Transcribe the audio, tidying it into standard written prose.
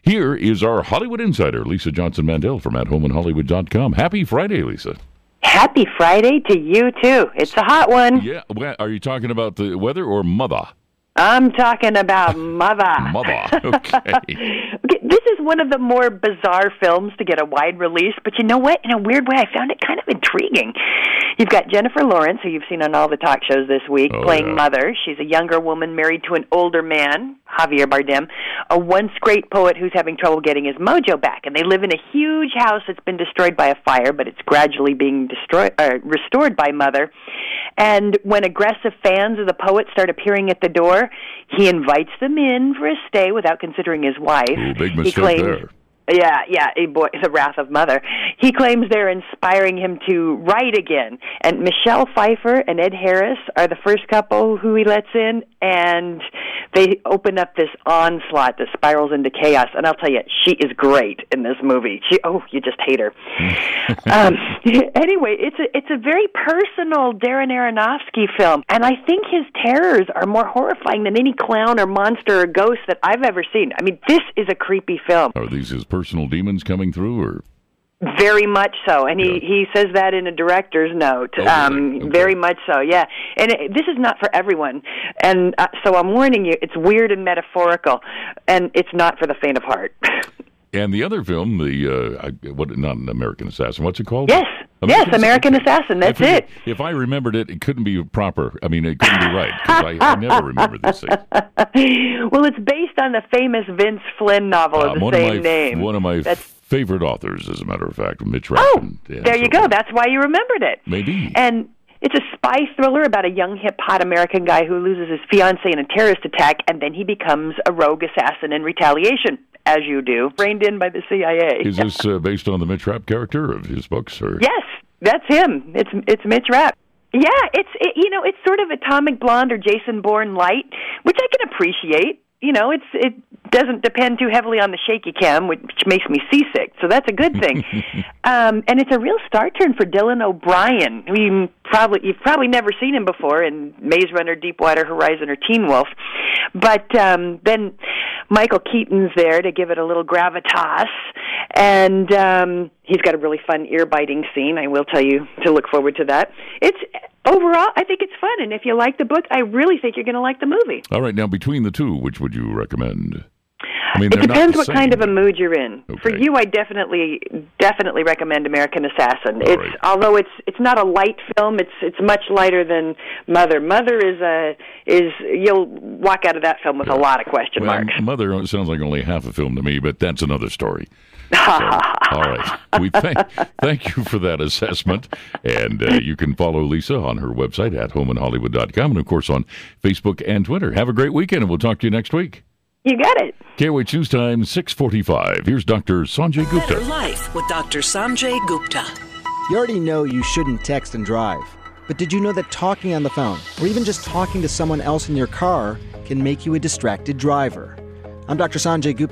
Here is our Hollywood insider, Lisa Johnson-Mandel from AtHomeInHollywood.com. Happy Friday, Lisa. Happy Friday to you, too. It's a hot one. Yeah. Well, are you talking about the weather or mother? I'm talking about Mother. Mother. Okay. This is one of the more bizarre films to get a wide release, but you know what? In a weird way, I found it kind of intriguing. You've got Jennifer Lawrence, who you've seen on all the talk shows this week, playing Mother. She's a younger woman married to an older man, Javier Bardem, a once great poet who's having trouble getting his mojo back. And they live in a huge house that's been destroyed by a fire, but it's gradually being restored by Mother. And when aggressive fans of the poet start appearing at the door, he invites them in for a stay without considering his wife. Ooh, big mistake there. Yeah, the wrath of Mother. He claims they're inspiring him to write again. And Michelle Pfeiffer and Ed Harris are the first couple who he lets in, and they open up this onslaught that spirals into chaos. And I'll tell you, she is great in this movie. You just hate her. Anyway, it's a very personal Darren Aronofsky film, and I think his terrors are more horrifying than any clown or monster or ghost that I've ever seen. I mean, this is a creepy film. Are these his personal demons coming through, or? Very much so, and he says that in a director's note. Okay. Very much so, yeah. And this is not for everyone, and so I'm warning you, it's weird and metaphorical, and it's not for the faint of heart. And the other film, not an American Assassin, what's it called? Yes, American Assassin, that's it. If I remembered it, it couldn't be proper. I mean, it couldn't be right, because I never remember these things. Well, it's based on the famous Vince Flynn novel of the same name. One of my favorite authors, as a matter of fact, Mitch Rapp. Oh, there you go. That's why you remembered it. Maybe. And it's a spy thriller about a young, hip, hot American guy who loses his fiancée in a terrorist attack, and then he becomes a rogue assassin in retaliation, as you do, reined in by the CIA. Is this based on the Mitch Rapp character of his books? Or? Yes, that's him. It's Mitch Rapp. Yeah, it's sort of Atomic Blonde or Jason Bourne light, which I can appreciate. It doesn't depend too heavily on the shaky cam, which makes me seasick, so that's a good thing. And it's a real star turn for Dylan O'Brien. You've probably never seen him before in Maze Runner, Deepwater Horizon, or Teen Wolf. But then Michael Keaton's there to give it a little gravitas, and he's got a really fun ear-biting scene, I will tell you, to look forward to that. Overall, I think it's fun, and if you like the book, I really think you're going to like the movie. All right, now between the two, which would you recommend? It depends what kind of a mood you're in. Okay. For you, I definitely recommend American Assassin. Right. Although it's not a light film, it's much lighter than Mother. Mother is you'll walk out of that film with a lot of question marks. Mother sounds like only half a film to me, but that's another story. So, all right. We thank you for that assessment. And you can follow Lisa on her website at HomeInHollywood.com and, of course, on Facebook and Twitter. Have a great weekend, and we'll talk to you next week. You got it. KOH News Time, 6:45. Here's Dr. Sanjay Gupta. Better Life with Dr. Sanjay Gupta. You already know you shouldn't text and drive. But did you know that talking on the phone, or even just talking to someone else in your car, can make you a distracted driver? I'm Dr. Sanjay Gupta.